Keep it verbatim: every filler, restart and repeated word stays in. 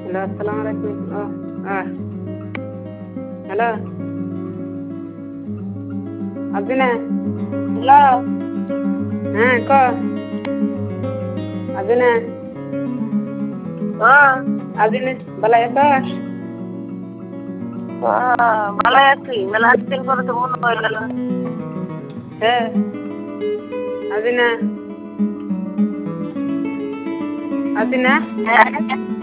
Hello আসসালামু আলাইকুম ও আহ hello আবিনা hello. হ্যাঁ ক আবিনা হ্যাঁ, আবিনা ভালো আছিস? হ্যাঁ, ভালো আছি। মেলা দিন পরে তো মনে হয়ে গেল। হ্যাঁ আবিনা আবিনা হ্যাঁ